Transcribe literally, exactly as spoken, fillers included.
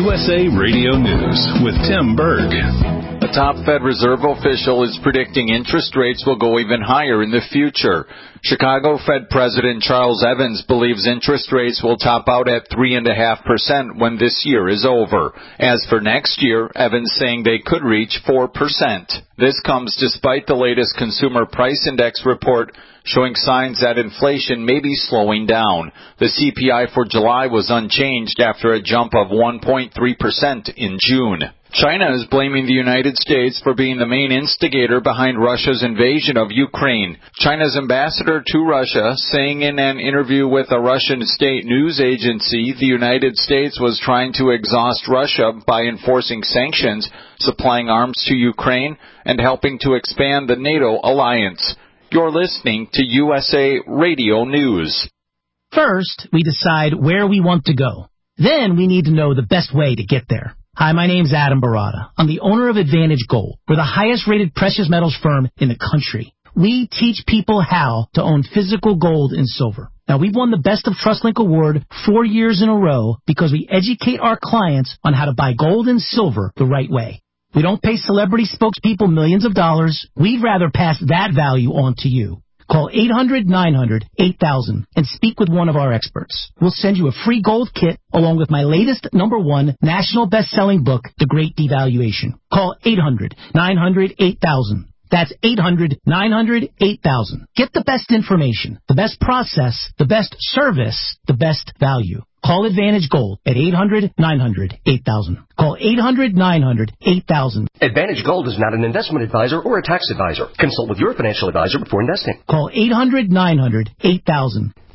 U S A Radio News with Tim Berg. A top Fed Reserve official is predicting interest rates will go even higher in the future. Chicago Fed President Charles Evans believes interest rates will top out at three point five percent when this year is over. As for next year, Evans saying they could reach four percent. This comes despite the latest Consumer Price Index report showing signs that inflation may be slowing down. The C P I for July was unchanged after a jump of one point three percent in June. China is blaming the United States for being the main instigator behind Russia's invasion of Ukraine. China's ambassador to Russia saying in an interview with a Russian state news agency the United States was trying to exhaust Russia by enforcing sanctions, supplying arms to Ukraine, and helping to expand the NATO alliance. You're listening to U S A Radio News. First, we decide where we want to go. Then we need to know the best way to get there. Hi, my name's Adam Barada. I'm the owner of Advantage Gold. We're the highest-rated precious metals firm in the country. We teach people how to own physical gold and silver. Now, we've won the Best of TrustLink Award four years in a row because we educate our clients on how to buy gold and silver the right way. We don't pay celebrity spokespeople millions of dollars. We'd rather pass that value on to you. Call eight hundred nine hundred eight thousand and speak with one of our experts. We'll send you a free gold kit along with my latest number one national best-selling book, The Great Devaluation. Call eight hundred nine hundred eight thousand. That's eight hundred nine hundred eight thousand. Get the best information, the best process, the best service, the best value. Call Advantage Gold at eight hundred nine hundred eight thousand. Call eight hundred nine hundred eight thousand. Advantage Gold is not an investment advisor or a tax advisor. Consult with your financial advisor before investing. Call eight hundred nine hundred eight thousand.